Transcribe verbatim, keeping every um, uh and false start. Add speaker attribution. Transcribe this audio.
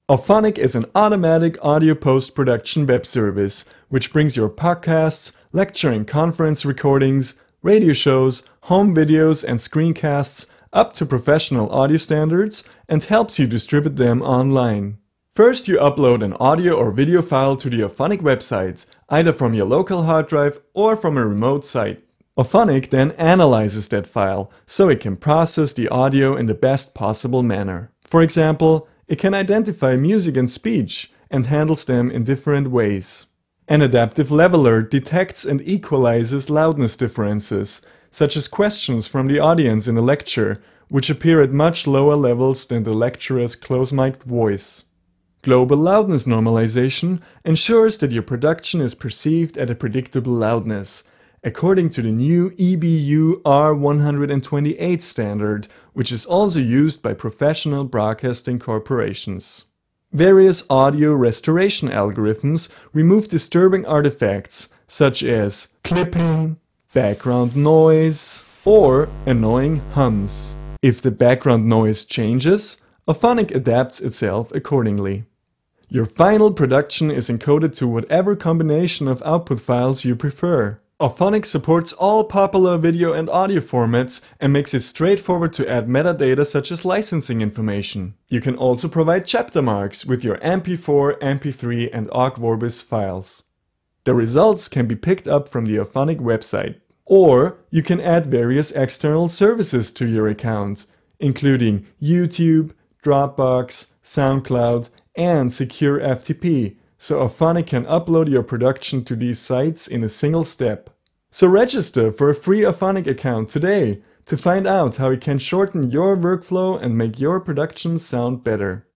Speaker 1: Auphonic is an automatic audio post-production web service which brings your podcasts, lecture and conference recordings, radio shows, home videos and screencasts up to professional audio standards and helps you distribute them online. First, you upload an audio or video file to the Auphonic website, either from your local hard drive or from a remote site. Auphonic then analyzes that file so it can process the audio in the best possible manner. For example, it can identify music and speech and handles them in different ways. An adaptive leveler detects and equalizes loudness differences, such as questions from the audience in a lecture, which appear at much lower levels than the lecturer's close-mic'd voice. Global loudness normalization ensures that your production is perceived at a predictable loudness, according to the new E B U R one twenty-eight standard, which is also used by professional broadcasting corporations. Various audio restoration algorithms remove disturbing artifacts, such as clipping, background noise, or annoying hums. If the background noise changes, Auphonic adapts itself accordingly. Your final production is encoded to whatever combination of output files you prefer. Auphonic supports all popular video and audio formats and makes it straightforward to add metadata such as licensing information. You can also provide chapter marks with your M P four, M P three and Ogg Vorbis files. The results can be picked up from the Auphonic website. Or you can add various external services to your account, including YouTube, Dropbox, SoundCloud, and Secure F T P, so Auphonic can upload your production to these sites in a single step. So register for a free Auphonic account today to find out how it can shorten your workflow and make your productions sound better.